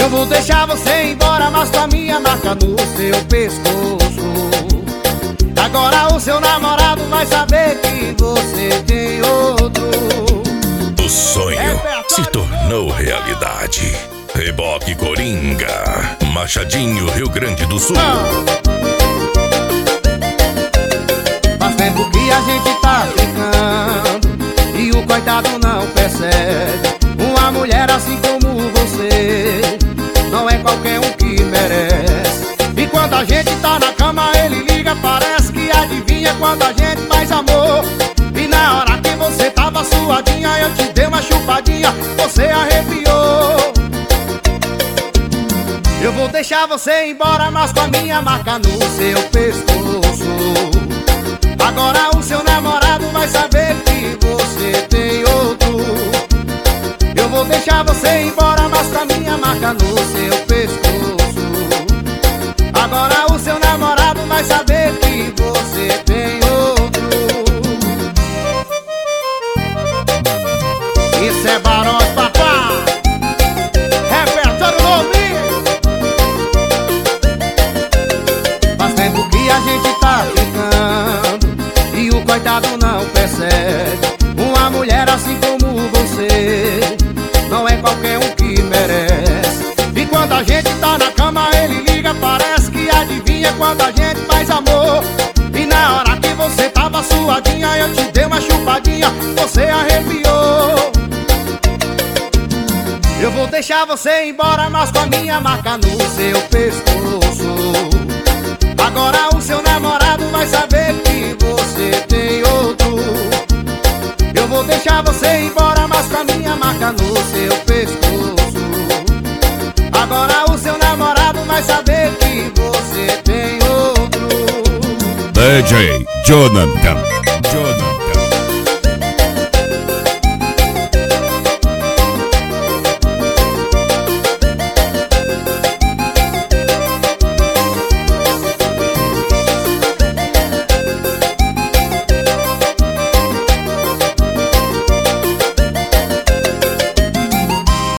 Eu vou deixar você ir embora, mas com a minha marca no seu pescoço. Agora o seu namorado vai saber que você tem outro. O sonho se tornou realidade. Reboque Coringa, Machadinho, Rio Grande do Sul. Faz tempo que a gente tá ficando e o coitado não percebe. Uma mulher assim como você não é qualquer um que merece. E quando a gente tá na cama ele liga, parece que adivinha quando a gente faz amor. E na hora que você tava suadinha eu te dei uma chupadinha, você arrepiou. Eu vou deixar você ir embora, mas com a minha marca no seu pescoço. Agora o seu namorado vai saber que você tem outro. Eu vou deixar você ir embora, mas com a minha marca no seu pescoço. Agora o seu namorado vai saber que você tem outro. Isso é Barões, papá. Repertório novinho. Faz tempo que a gente tá ficando e o coitado não percebe. Uma mulher assim como você não é qualquer um que merece. E quando a gente tá na cama ele liga, parece que adivinha quando a gente faz amor. E na hora que você tava suadinha eu te dei uma chupadinha, você arrepiou. Eu vou deixar você ir embora, mas com a minha marca no seu pescoço. Agora o seu namorado vai saber que você tem outro. Eu vou deixar você ir embora, mas com a minha marca no seu pescoço. Agora o seu namorado vai saber que você tem outro. DJ Jonathan.